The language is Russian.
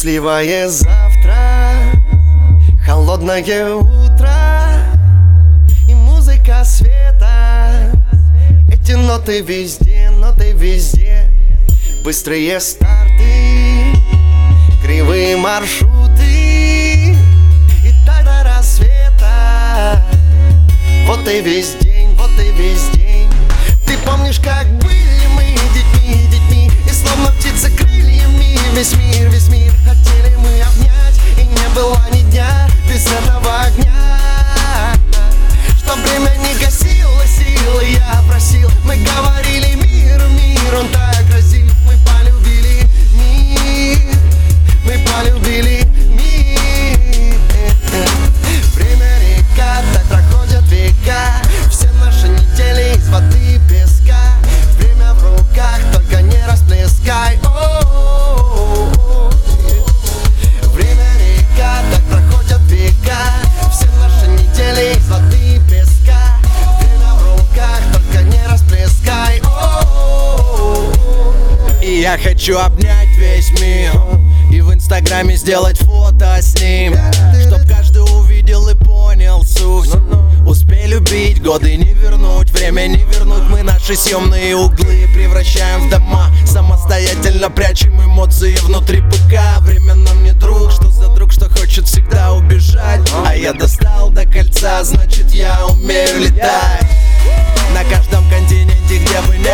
Счастливое завтра, холодное утро и музыка света. Эти ноты везде, быстрые старты, кривые маршруты и так до рассвета. Вот и весь день, Ты помнишь, как были мы детьми, и словно птицы крыльями весь мир хотели мы обнять, и не было ни дня без этого огня. Чтоб время не гасило силы, я просил. Мы говорили мир, он так грозил. Мы полюбили мир, Время река, так проходят века. Все наши недели из воды и песка. Время в руках, только не расплескай. Время река, так проходят века. Все наши недели из воды и песка. Время в руках, только не расплескай. И я хочу обнять весь мир и в инстаграме сделать фото с ним, чтоб каждый увидел и понял суть. Успей любить, годы не вернуть, время не вернуть. Мы наши съемные углы превращаем в дома, самостоятельно прячем эмоции внутри ПК. Время нам не друг, что за друг, что хочет всегда убежать. А я достал до кольца, значит я умею летать. На каждом континенте, где бы не